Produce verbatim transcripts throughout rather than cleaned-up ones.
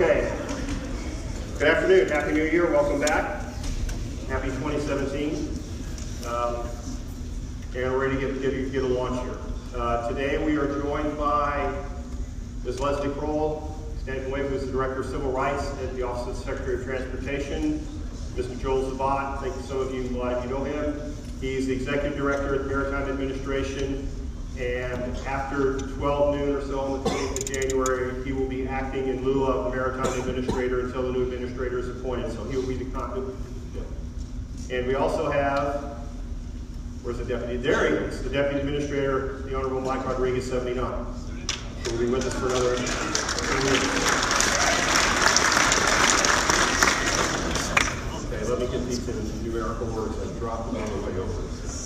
Okay. Good afternoon. Happy New Year. Welcome back. Happy twenty seventeen. Um, and we're ready to get, get, get a launch here. Uh, today we are joined by Miz Leslie Kroll, standing away who is the Director of Civil Rights at the Office of the Secretary of Transportation. Mister Joel Zavat, I think some of you, a lot of you know him. He's the Executive Director at the Maritime Administration. And after twelve noon or so on the twentieth of January, he will be acting in lieu of the Maritime Administrator until the new administrator is appointed. So he will be the continuity. And we also have, where's the deputy? There he is, the Deputy Administrator, the Honorable Mike Rodriguez, seventy-nine. Who will be with us for another two weeks. Okay, let me get these in numerical words and drop them on the way over.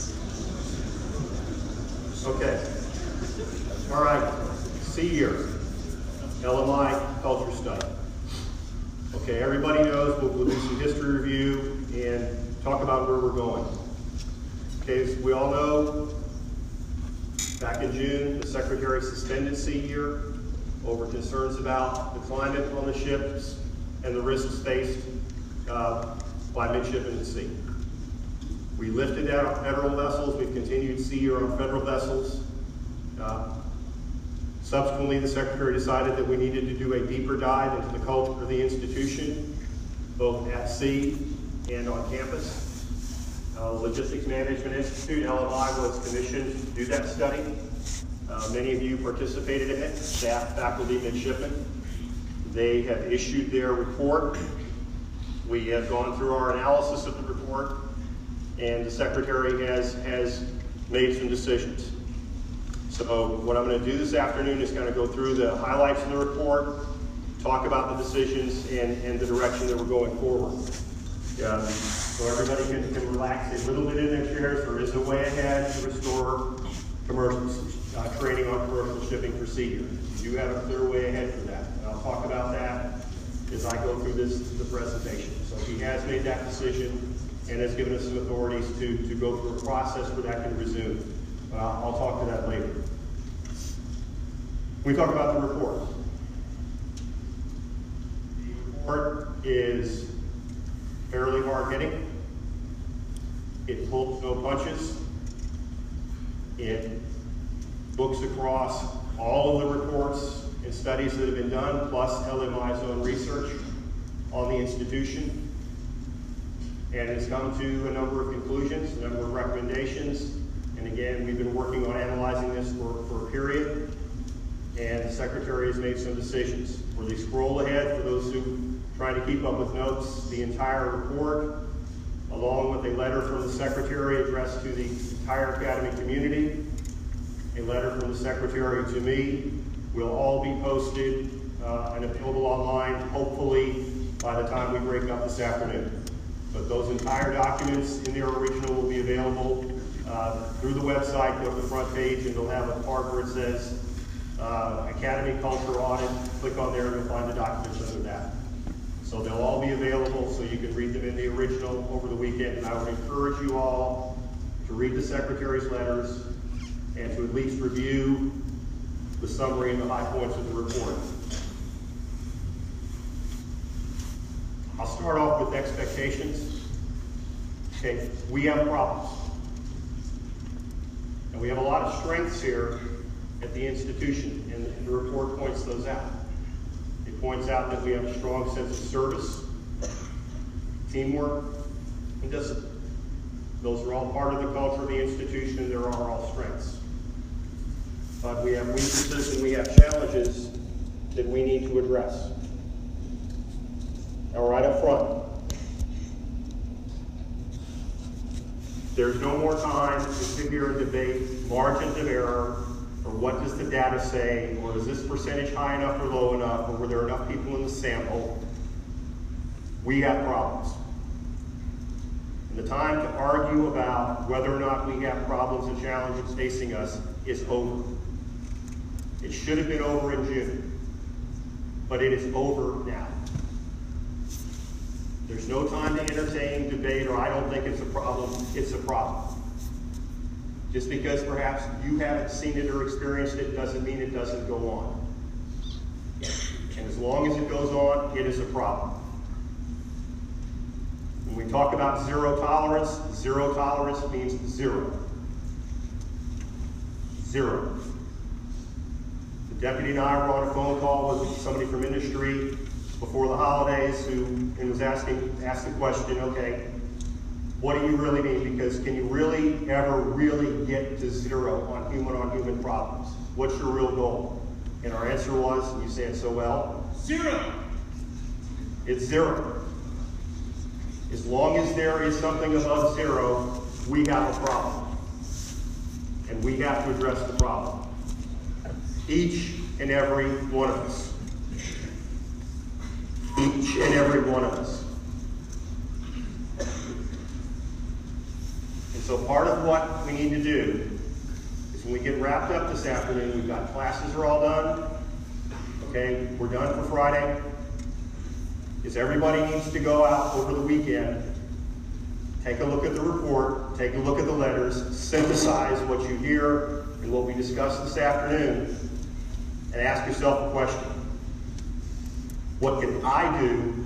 Okay. All right. See year. L M I culture study. Okay, everybody knows we'll, we'll do some history review and talk about where we're going. Okay, as we all know, back in June, the Secretary suspended Sea Year over concerns about the climate on the ships and the risks faced uh, by midshipmen at sea. We lifted that on federal vessels. We've continued Sea Year on federal vessels. Uh, subsequently, the Secretary decided that we needed to do a deeper dive into the culture of the institution, both at sea and on campus. Uh, Logistics Management Institute, L M I, was commissioned to do that study. Uh, many of you participated in it, staff, faculty, midshipmen. They have issued their report. We have gone through our analysis of the report, and the Secretary has, has made some decisions. So what I'm going to do this afternoon is kind of go through the highlights in the report, talk about the decisions and, and the direction that we're going forward. Um, so everybody can, can relax a little bit in their chairs. There is a way ahead to restore commercial uh, training on commercial shipping for Sea Year. You do have a clear way ahead for that. And I'll talk about that as I go through this the presentation. So he has made that decision and has given us some authorities to, to go through a process where that can resume. Uh, I'll talk to that later. We talk about the report. The report is fairly hard-hitting. It pulls no punches. It looks across all of the reports and studies that have been done, plus L M I's own research on the institution. And it's come to a number of conclusions, a number of recommendations. And again, we've been working on analyzing this for, for a period. And the Secretary has made some decisions. Where they scroll ahead, for those who are trying to keep up with notes, the entire report, along with a letter from the Secretary addressed to the entire Academy community, a letter from the Secretary to me, will all be posted uh, and available online, hopefully by the time we break up this afternoon. But those entire documents in their original will be available uh, through the website. Go to the front page and they'll have a part where it says uh, Academy Culture Audit. Click on there and you'll find the documents under that. So they'll all be available so you can read them in the original over the weekend. And I would encourage you all to read the Secretary's letters and to at least review the summary and the high points of the report. I'll start off with expectations. Okay, we have problems. And we have a lot of strengths here at the institution, and the report points those out. It points out that we have a strong sense of service, teamwork, and discipline. Those are all part of the culture of the institution, and there are all strengths. But we have weaknesses and we have challenges that we need to address. Now, right up front, there's no more time to sit here and debate margins of error, or what does the data say, or is this percentage high enough or low enough, or were there enough people in the sample. We have problems. And the time to argue about whether or not we have problems and challenges facing us is over. It should have been over in June, but it is over now. There's no time to entertain, debate, or I don't think it's a problem. It's a problem. Just because perhaps you haven't seen it or experienced it doesn't mean it doesn't go on. And as long as it goes on, it is a problem. When we talk about zero tolerance, zero tolerance means zero. Zero. The deputy and I were on a phone call with somebody from industry before the holidays who and was asking asked the question, okay, what do you really mean? Because can you really ever really get to zero on human-on-human problems? What's your real goal? And our answer was, and you say it so well, zero. It's zero. As long as there is something above zero, we have a problem. And we have to address the problem. Each and every one of us. Each and every one of us. And so part of what we need to do is when we get wrapped up this afternoon, we've got classes are all done. Okay, we're done for Friday. Is everybody needs to go out over the weekend, take a look at the report, take a look at the letters, synthesize what you hear and what we discussed this afternoon, and ask yourself a question. What can I do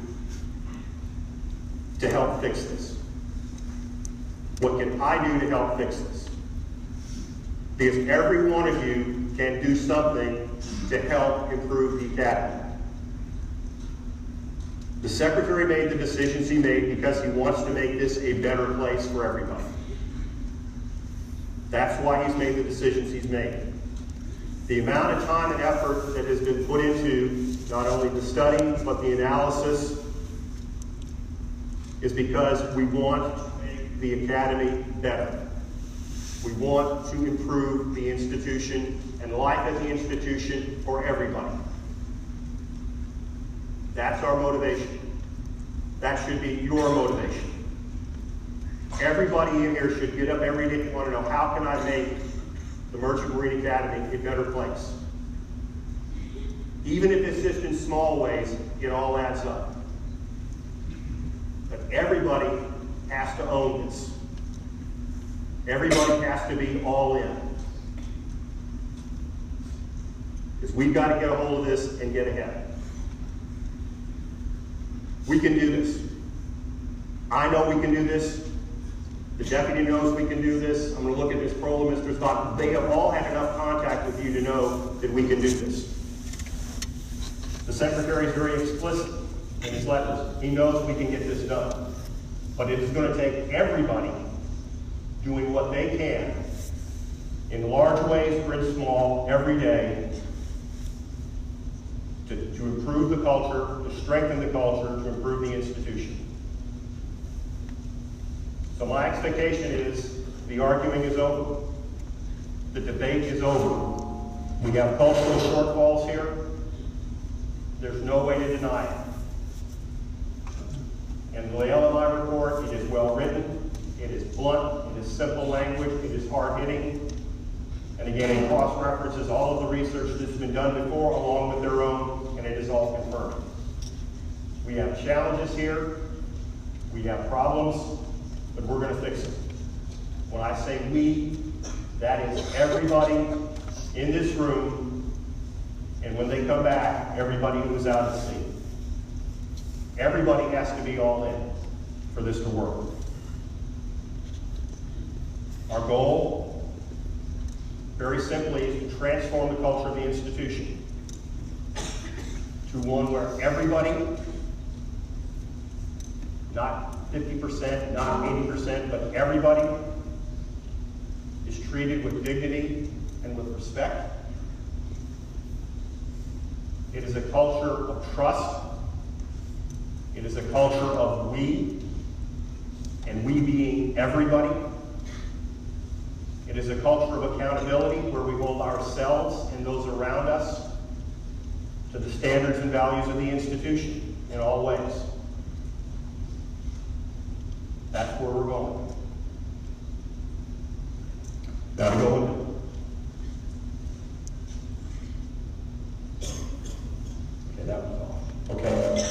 to help fix this? What can I do to help fix this? Because every one of you can do something to help improve the academy. The secretary made the decisions he made because he wants to make this a better place for everybody. That's why he's made the decisions he's made. The amount of time and effort that has been put into not only the study, but the analysis is because we want to make the academy better. We want to improve the institution and life at the institution for everybody. That's our motivation. That should be your motivation. Everybody in here should get up every day and want to know, how can I make the Merchant Marine Academy a better place? Even if it's just in small ways, it all adds up. But everybody has to own this. Everybody has to be all in. Because we've got to get a hold of this and get ahead. We can do this. I know we can do this. The deputy knows we can do this. I'm going to look at Miz Prola, Mister Scott. They have all had enough contact with you to know that we can do this. The secretary is very explicit in his letters. He knows we can get this done. But it is going to take everybody doing what they can in large ways or in small every day to, to improve the culture, to strengthen the culture, to improve the institution. So my expectation is the arguing is over. The debate is over. We have cultural shortfalls here. There's no way to deny it. And the L M I report, it is well written, it is blunt, it is simple language, it is hard-hitting. And again, it cross-references all of the research that's been done before along with their own, and it is all confirmed. We have challenges here, we have problems, but we're going to fix it. When I say we, that is everybody in this room, and when they come back, everybody who is out at sea. Everybody has to be all in for this to work. Our goal, very simply, is to transform the culture of the institution to one where everybody, not fifty percent, not eighty percent, but everybody is treated with dignity and with respect. It is a culture of trust. It is a culture of we, and we being everybody. It is a culture of accountability where we hold ourselves and those around us to the standards and values of the institution in all ways. That's where we're going. Gotta go into it. Okay, that was all. Okay.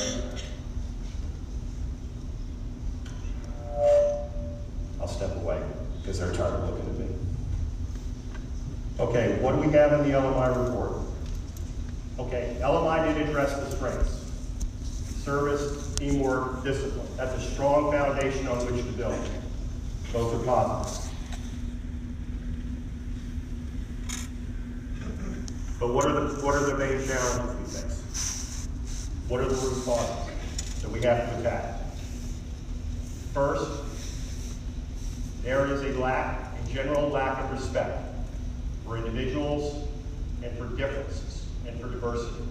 I'll step away because they're tired of looking at me. Okay, what do we have in the L M I report? Okay. Okay, L M I did address the strengths. Service, teamwork, discipline. That's a strong foundation on which to build. Those are positives. But what are the what are the main challenges we face? What are the root causes that we have to attack? First, there is a lack, a general lack of respect for individuals and for differences and for diversity.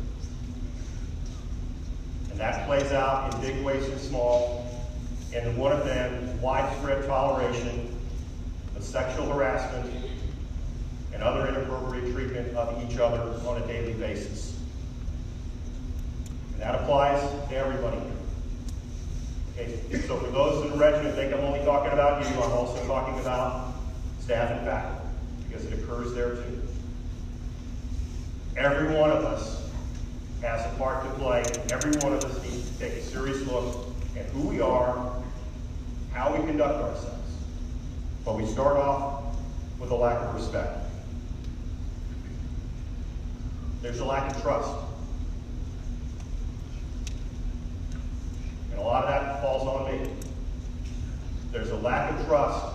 And that plays out in big ways and small, and one of them is widespread toleration of sexual harassment and other inappropriate treatment of each other on a daily basis. And that applies to everybody here. Okay, so for those in the regiment think I'm only talking about you, I'm also talking about staff and faculty, because it occurs there too. Every one of us has a part to play, and every one of us needs to take a serious look at who we are, how we conduct ourselves. But we start off with a lack of respect. There's a lack of trust. And a lot of that falls on me. There's a lack of trust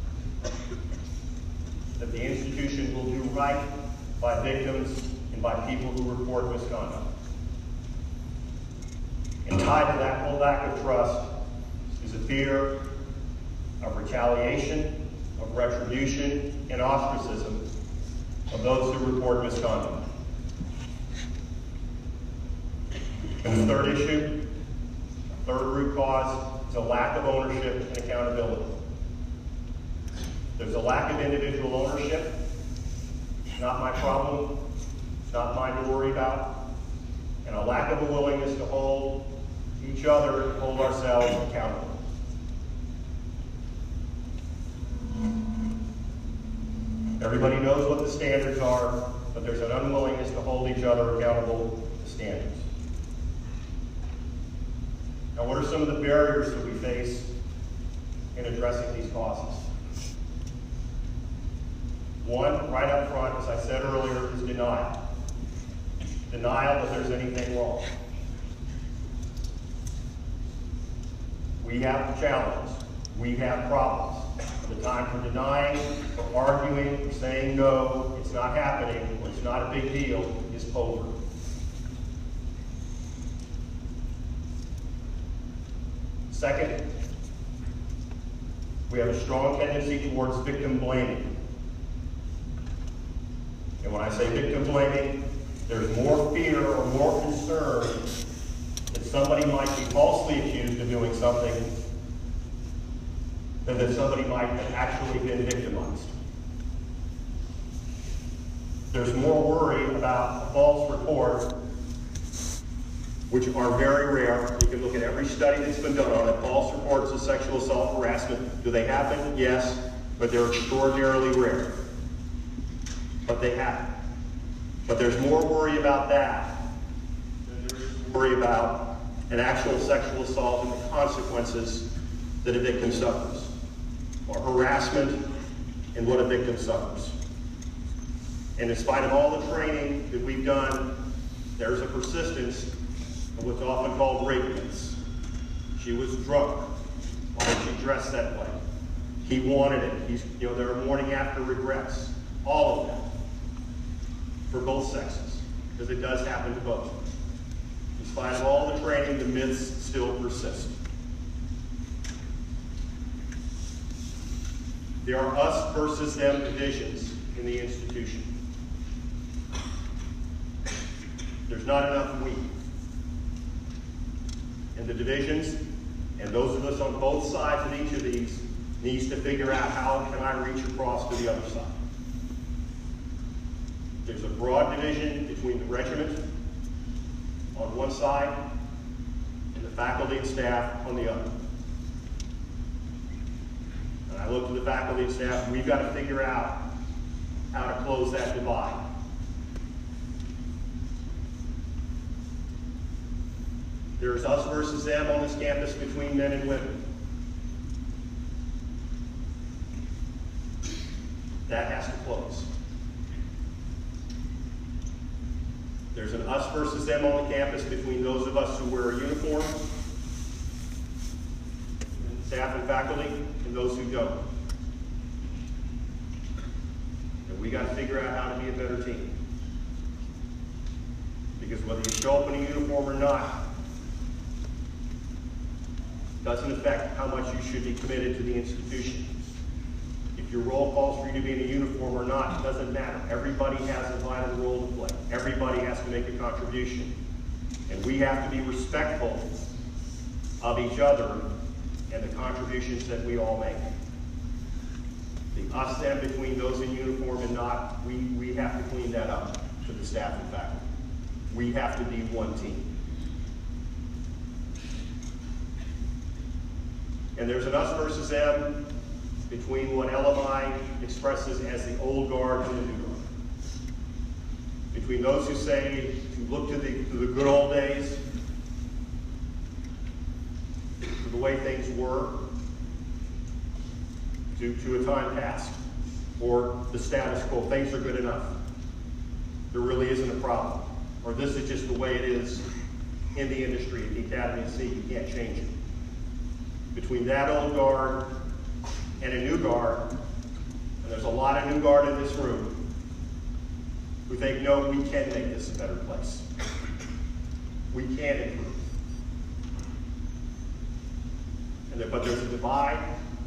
that the institution will do right by victims and by people who report misconduct. And tied to that whole lack of trust is a fear of retaliation, of retribution, and ostracism of those who report misconduct. And the third issue, the third root cause, is a lack of ownership and accountability. There's a lack of individual ownership. It's not my problem. It's not mine to worry about. And a lack of a willingness to hold each other, hold ourselves accountable. Everybody knows what the standards are, but there's an unwillingness to hold each other accountable to standards. Now, what are some of the barriers that we face in addressing these causes? One, right up front, as I said earlier, is denial. Denial that there's anything wrong. We have challenges. We have problems. The time for denying, for arguing, for saying no, it's not happening, or it's not a big deal, is over. Second, we have a strong tendency towards victim blaming. And when I say victim blaming, there's more fear or more concern that somebody might be falsely accused of doing something than that somebody might have actually been victimized. There's more worry about a false report, which are very rare. You can look at every study that's been done on it. False reports of sexual assault, harassment, do they happen? Yes, but they're extraordinarily rare. But they happen. But there's more worry about that than there is worry about an actual sexual assault and the consequences that a victim suffers, or harassment and what a victim suffers. And in spite of all the training that we've done, there's a persistence of what's often called rape myths. She was drunk. Why did she dress that way? He wanted it. He's, you know, there are morning after regrets. All of that. For both sexes. Because it does happen to both. In spite of all the training, the myths still persist. There are us versus them divisions in the institution. There's not enough we. And the divisions, and those of us on both sides of each of these, needs to figure out how can I reach across to the other side. There's a broad division between the regiment on one side and the faculty and staff on the other. And I look to the faculty and staff, we've got to figure out how to close that divide. There's us versus them on this campus between men and women. That has to close. There's an us versus them on the campus between those of us who wear a uniform, staff and faculty, and those who don't. And we got to figure out how to be a better team. Because whether you show up in a uniform or not doesn't affect how much you should be committed to the institution. If your roll calls for you to be in a uniform or not, it doesn't matter. Everybody has a vital role to play. Everybody has to make a contribution. And we have to be respectful of each other and the contributions that we all make. The us them between those in uniform and not, we, we have to clean that up to the staff and faculty. We have to be one team. And there's an us versus them between what L M I expresses as the old guard and the new guard. Between those who say to look to the, to the good old days, to the way things were, to, to a time past, or the status quo, things are good enough. There really isn't a problem. Or this is just the way it is in the industry at the Academy at Sea, you can't change it. Between that old guard and a new guard, and there's a lot of new guard in this room, who think, no, we can make this a better place. We can improve. And there, but there's a divide,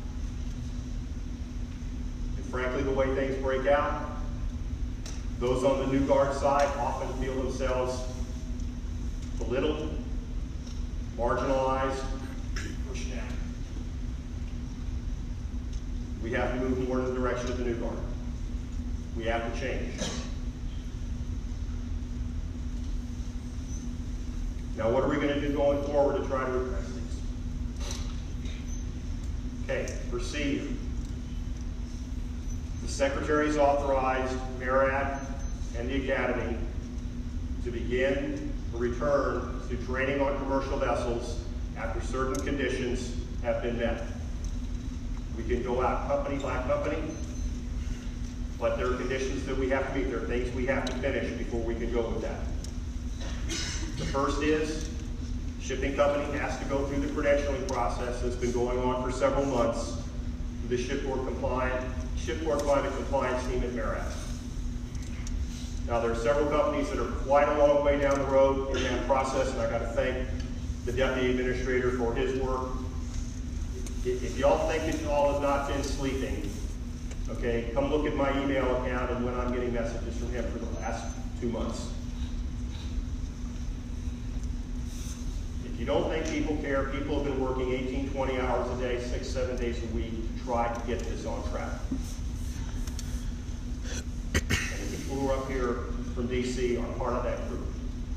and frankly, the way things break out, those on the new guard side often feel themselves belittled, marginalized, pushed down. We have to move more in the direction of the new guard. We have to change. Now, what are we going to do going forward to try to address these? Okay, perceive. The Secretary's authorized MARAD and the Academy to begin a return to training on commercial vessels after certain conditions have been met. We can go out company by company, but there are conditions that we have to meet. There are things we have to finish before we can go with that. The first is, shipping company has to go through the credentialing process that's been going on for several months through the shipboard compliant, shipboard climate compliance team at MARAD. Now, there are several companies that are quite a long way down the road in that process, and I got to thank the Deputy Administrator for his work. If y'all think it all has not been sleeping, okay, come look at my email account and when I'm getting messages from him for the last two months. If you don't think people care, people have been working eighteen, twenty hours a day, six, seven days a week to try to get this on track. And the people who are up here from D C are part of that group.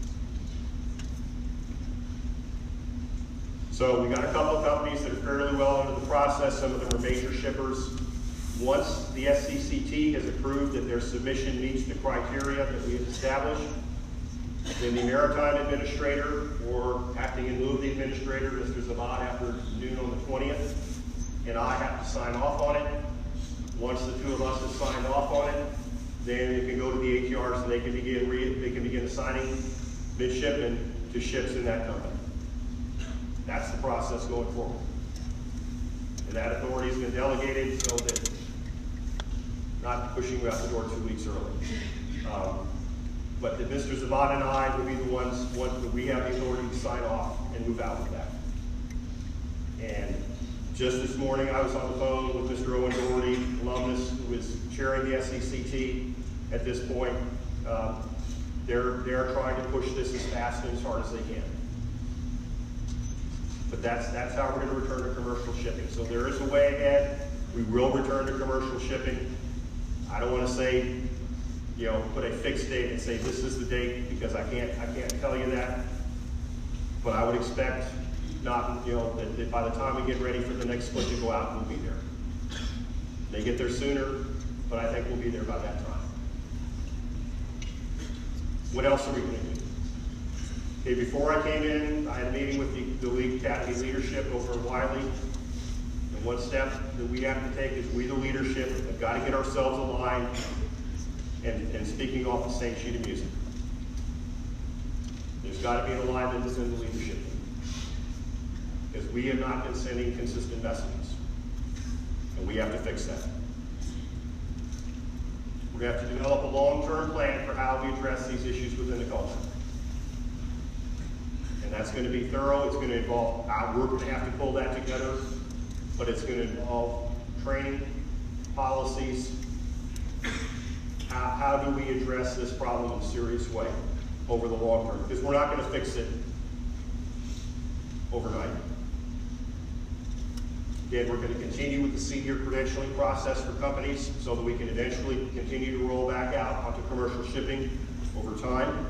So we got a couple of companies that are fairly well into the process. Some of them are major shippers. Once the S C C T has approved that their submission meets the criteria that we have established, then the Maritime Administrator, or acting in lieu of the Administrator, Mister Zavad, after noon on the twentieth, and I have to sign off on it. Once the two of us have signed off on it, then it can go to the A T Rs and they can begin re they can begin assigning midshipmen to ships in that company. That's the process going forward. And that authority has been delegated so that not pushing you out the door two weeks early. Um, but that Mister Zavad and I will be the ones, ones that we have the authority to sign off and move out with that. And just this morning I was on the phone with Mister Owen Doherty, alumnus, who is chairing the S C C T at this point. Um, they're, they're trying to push this as fast and as hard as they can. But that's, that's how we're going to return to commercial shipping. So there is a way ahead. We will return to commercial shipping. I don't want to say, you know, put a fixed date and say this is the date, because I can't, I can't tell you that. But I would expect not, you know, that, that by the time we get ready for the next split to go out, we'll be there. They get there sooner, but I think we'll be there by that time. What else are we going to do? Okay, before I came in, I had a meeting with the, the League Academy leadership over in Wiley. And one step that we have to take is we, the leadership, have got to get ourselves aligned and, and speaking off the same sheet of music. there's got to be an alignment within the leadership team. Because we have not been sending consistent messages. And we have to fix that. We're going to have to develop a long-term plan for how we address these issues within the culture. And that's going to be thorough. It's going to involve, uh, we're going to have to pull that together, but it's going to involve training, policies. How, how do we address this problem in a serious way over the long term? Because we're not going to fix it overnight. Again, we're going to continue with the senior credentialing process for companies so that we can eventually continue to roll back out onto commercial shipping over time.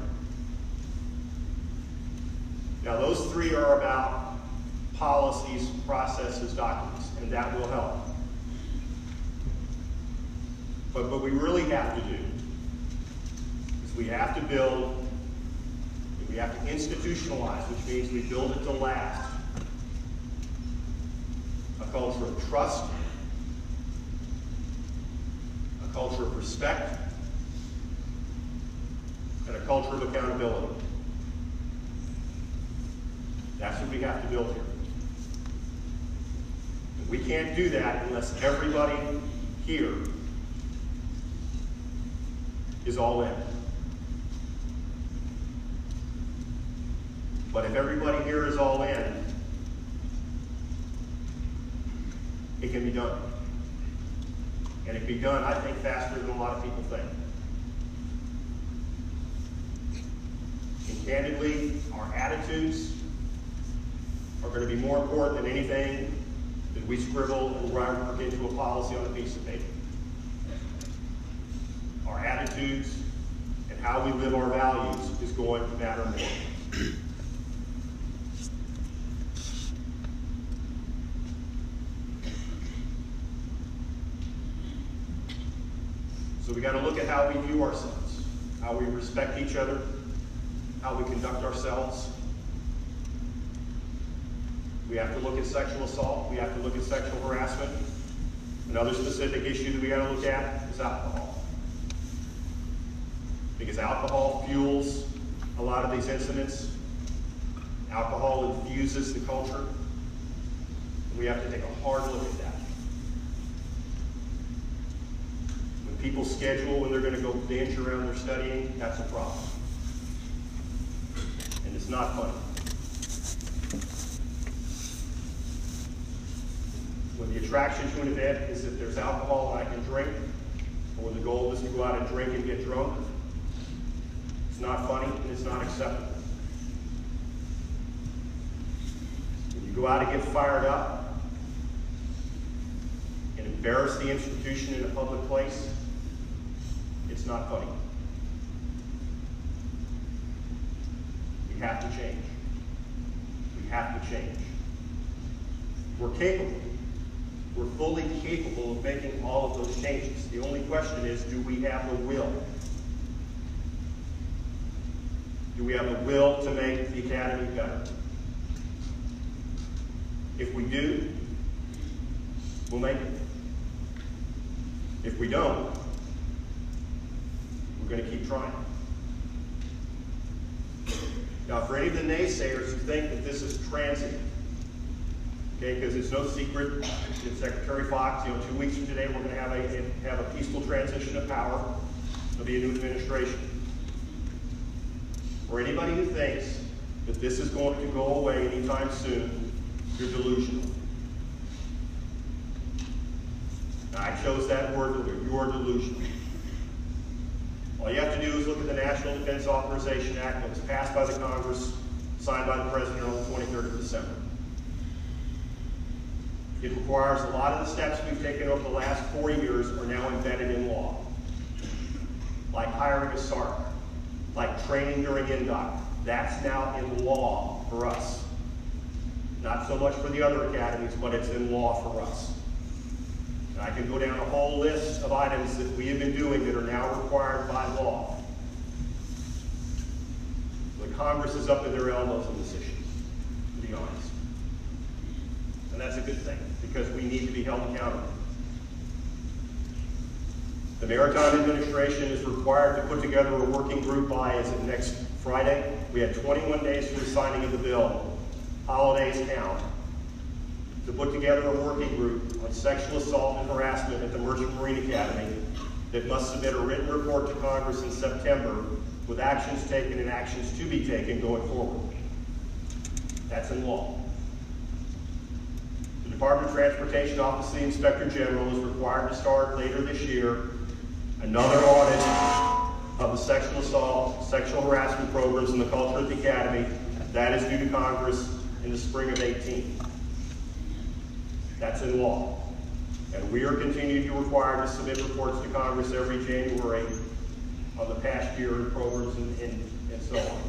Now, those three are about policies, processes, documents, and that will help. But what we really have to do is we have to build, we have to institutionalize, which means we build it to last, a culture of trust, a culture of respect, and a culture of accountability. That's what we have to build here. And we can't do that unless everybody here is all in. But if everybody here is all in, it can be done. And it can be done, I think, faster than a lot of people think. And candidly, our attitudes are going to be more important than anything that we scribble and work into a policy on a piece of paper. Our attitudes and how we live our values is going to matter more. So we got to look at how we view ourselves, how we respect each other, how we conduct ourselves. We have to look at sexual assault. We have to look at sexual harassment. Another specific issue that we got to look at is alcohol. Because alcohol fuels a lot of these incidents. Alcohol infuses the culture. We have to take a hard look at that. When people schedule when they're going to go binge around their studying, that's a problem. And it's not funny. When the attraction to an event is that there's alcohol and I can drink, or when the goal is to go out and drink and get drunk, it's not funny and it's not acceptable. When you go out and get fired up and embarrass the institution in a public place, it's not funny. We have to change. We have to change. We're capable. We're fully capable of making all of those changes. The only question is, do we have the will? Do we have the will to make the academy better? If we do, we'll make it. If we don't, we're going to keep trying. Now, for any of the naysayers who think that this is transient, okay, because it's no secret that Secretary Fox, you know, two weeks from today, we're going to have a, have a peaceful transition of power. There'll be a new administration. For anybody who thinks that this is going to go away anytime soon, you're delusional. Now, I chose that word, you're delusional. All you have to do is look at the National Defense Authorization Act that was passed by the Congress, signed by the President on the twenty-third of December. It requires a lot of the steps we've taken over the last four years are now embedded in law. Like hiring a S A R C, like training during N D O C. That's now in law for us. Not so much for the other academies, but it's in law for us. And I can go down a whole list of items that we have been doing that are now required by law. The Congress is up to their elbows in this issue, to be honest. And that's a good thing, because we need to be held accountable. The Maritime Administration is required to put together a working group by, is it next Friday? we had twenty-one days from the signing of the bill, holidays count, to put together a working group on sexual assault and harassment at the Merchant Marine Academy that must submit a written report to Congress in September with actions taken and actions to be taken going forward. That's in law. The Department of Transportation Office of the Inspector General is required to start later this year another audit of the sexual assault, sexual harassment programs in the culture at the Academy. That is due to Congress in the spring of eighteen. That's in law. And we are continuing to require to submit reports to Congress every January on the past year of programs and, and, and so on.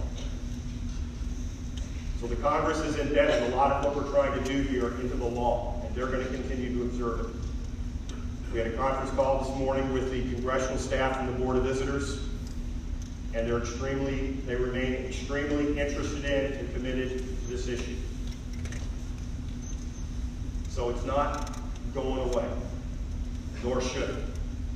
So the Congress has embedded a lot of what we're trying to do here into the law, and they're going to continue to observe it. We had a conference call this morning with the congressional staff and the Board of Visitors, and they're extremely, they remain extremely interested in and committed to this issue. So it's not going away, nor should it.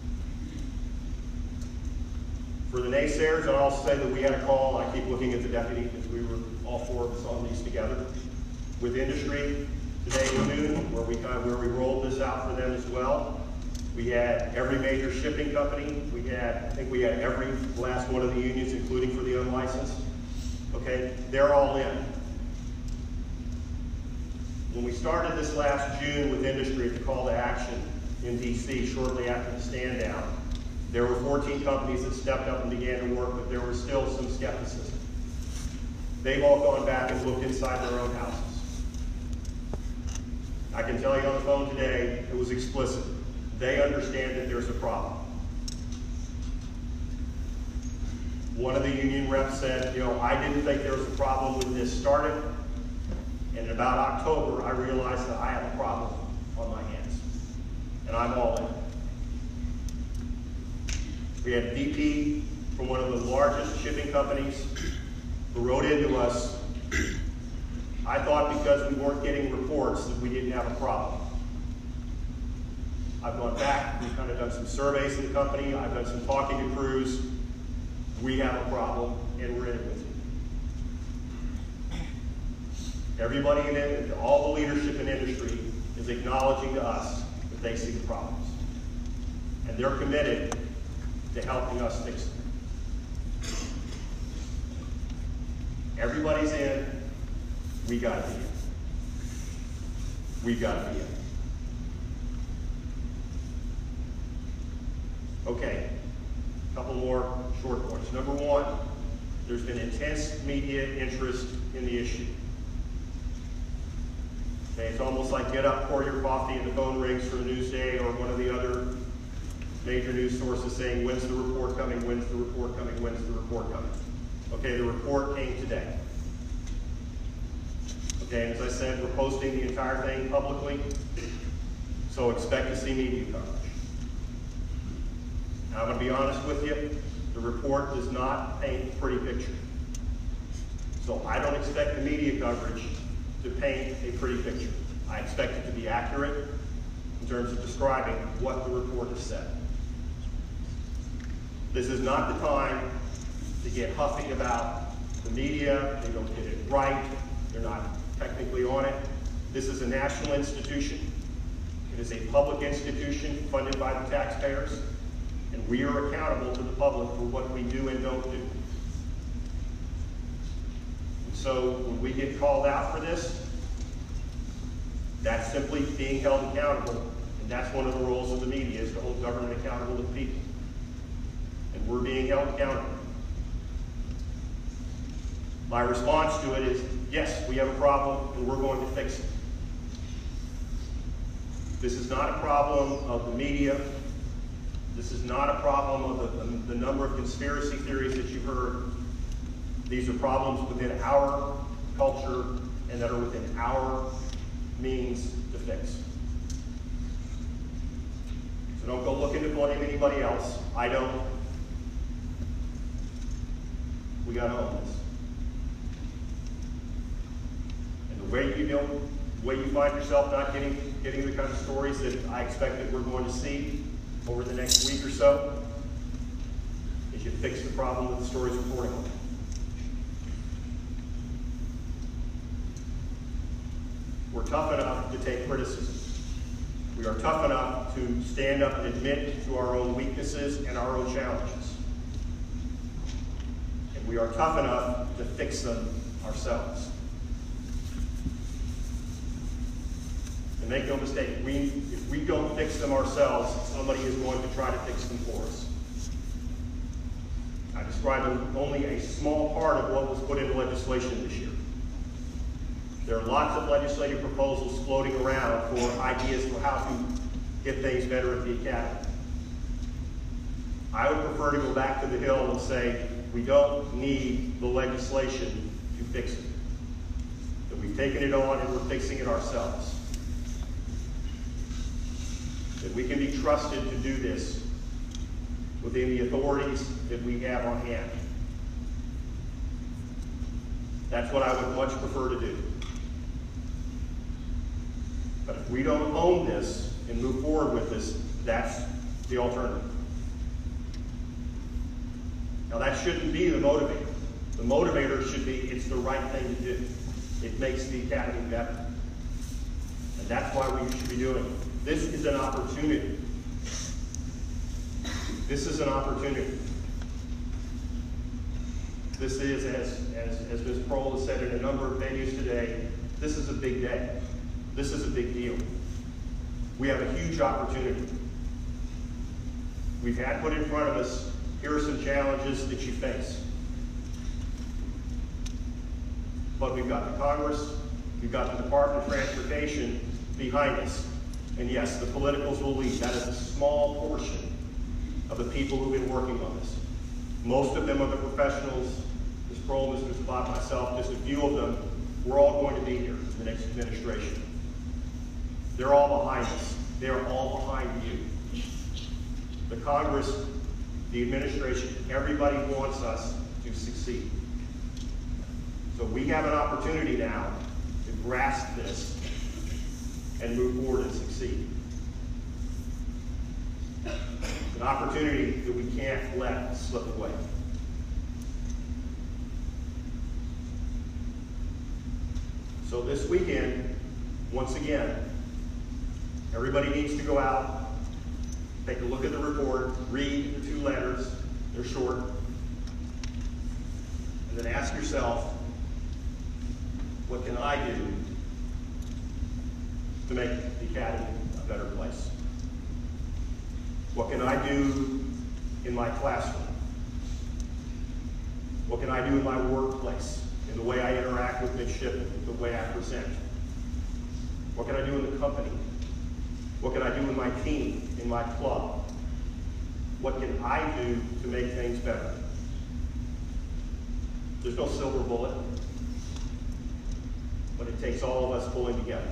For the naysayers, I'll also say that we had a call, I keep looking at the deputy because we were all four of us on these together, with industry today at noon, where we kind of, where we rolled this out for them as well. We had every major shipping company. We had, I think we had every last one of the unions, including for the unlicensed. Okay, they're all in. When we started this last June with industry at the call to action in D C shortly after the stand down, there were fourteen companies that stepped up and began to work, but there was still some skepticism. They've all gone back and looked inside their own houses. I can tell you on the phone today, it was explicit. They understand that there's a problem. One of the union reps said, you know, I didn't think there was a problem when this started. And in about October, I realized that I have a problem on my hands. And I'm all in. We had V P from one of the largest shipping companies who wrote into us, I thought because we weren't getting reports that we didn't have a problem. I've gone back, we've kind of done some surveys in the company, I've done some talking to crews. We have a problem, and we're in it with you. Everybody in it, all the leadership in industry is acknowledging to us that they see the problems. And they're committed to helping us fix them. Everybody's in, we gotta be in. We gotta be in. Okay, a couple more short points. Number one, there's been intense media interest in the issue. Okay, it's almost like get up, pour your coffee, and the phone rings from Newsday or one of the other major news sources saying, when's the report coming, when's the report coming, when's the report coming. Okay, the report came today. Okay, and as I said, we're posting the entire thing publicly, so expect to see media coverage. Now, I'm going to be honest with you, the report does not paint a pretty picture. So I don't expect the media coverage to paint a pretty picture. I expect it to be accurate in terms of describing what the report has said. This is not the time to get huffy about the media. They don't get it right. They're not technically on it. This is a national institution. It is a public institution funded by the taxpayers. And we are accountable to the public for what we do and don't do. And so when we get called out for this, that's simply being held accountable. And that's one of the roles of the media, is to hold government accountable to the people. And we're being held accountable. My response to it is, yes, we have a problem and we're going to fix it. This is not a problem of the media. This is not a problem of the, the, the number of conspiracy theories that you've heard. These are problems within our culture and that are within our means to fix. So don't go looking to blame anybody else. I don't. We got to own this. And the way you don't, the way you find yourself not getting getting the kind of stories that I expect that we're going to see over the next week or so, is you fix the problem that the story's reporting on. We're tough enough to take criticism. We are tough enough to stand up and admit to our own weaknesses and our own challenges. And we are tough enough to fix them ourselves. And make no mistake, we, if we don't fix them ourselves, somebody is going to try to fix them for us. I described only a small part of what was put into legislation this year. There are lots of legislative proposals floating around for ideas for how to get things better at the academy. I would prefer to go back to the Hill and say, we don't need the legislation to fix it. That we've taken it on and we're fixing it ourselves. That we can be trusted to do this within the authorities that we have on hand. That's what I would much prefer to do. But if we don't own this and move forward with this, that's the alternative. Now that shouldn't be the motivator. The motivator should be, it's the right thing to do. It makes the academy better. And that's why we should be doing it. This is an opportunity. This is an opportunity. This is, as, as, as Miz Prohl has said in a number of venues today, this is a big day. This is a big deal. We have a huge opportunity. We've had put in front of us, here are some challenges that you face. But we've got the Congress, we've got the Department of Transportation behind us. And yes, the politicals will lead. That is a small portion of the people who've been working on this. Most of them are the professionals, Miz Prohl, Mister Spot, myself, just a few of them. We're all going to be here in the next administration. They're all behind us. They're all behind you. The Congress, the administration, everybody wants us to succeed. So we have an opportunity now to grasp this and move forward and succeed. It's an opportunity that we can't let slip away. So this weekend, once again, everybody needs to go out, take a look at the report, read the two letters, they're short, and then ask yourself, what can I do to make the academy a better place? What can I do in my classroom? What can I do in my workplace, in the way I interact with midshipmen, the way I present? What can I do in the company? What can I do in my team, in my club? What can I do to make things better? There's no silver bullet, but it takes all of us pulling together.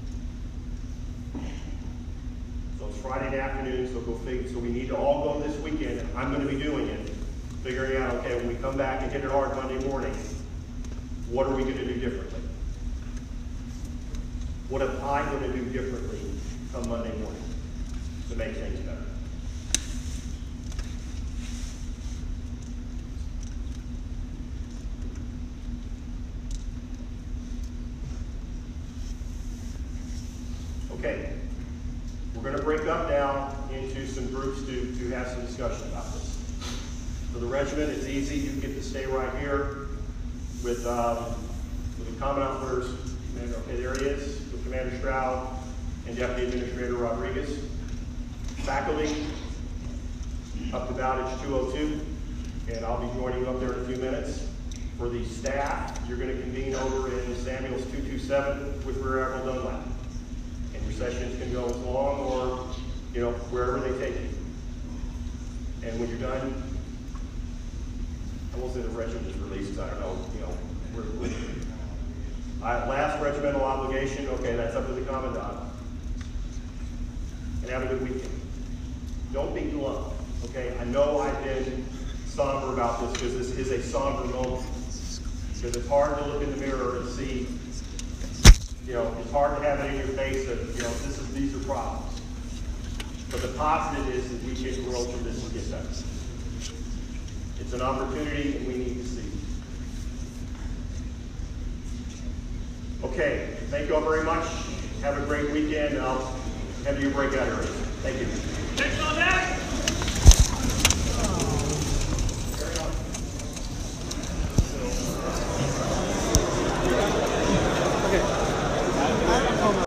So it's Friday afternoon, so go figure. So we need to all go this weekend, and I'm going to be doing it, figuring out, okay, when we come back and hit it hard Monday morning, what are we going to do differently? What am I going to do differently come Monday morning to make things better? Okay, we're going to break up now into some groups to, to have some discussion about this. For the regiment, it's easy. You get to stay right here with, um, with the Common Outfitters. Okay, there he is, with Commander Stroud and Deputy Administrator Rodriguez. Faculty, up to Bowditch two oh two, and I'll be joining you up there in a few minutes. For the staff, you're going to convene over in Samuels two two seven with Rear Admiral Dunlap. And your sessions can go as long or, you know, wherever they take you. And when you're done, I won't say the regiment is released, because I don't know, you know, we're, we're, I, last regimental obligation, okay, that's up to the Commandant. And have a good weekend. Don't be glum, okay? I know I've been somber about this because this is a somber moment. Because it's hard to look in the mirror and see, you know, it's hard to have it in your face that, you know, this is, these are problems. But the positive is that we can grow through this and get better. It's an opportunity and we need to see. Okay, thank you all very much. Have a great weekend. I'll have you break out areas. Thank you. Thanks on that.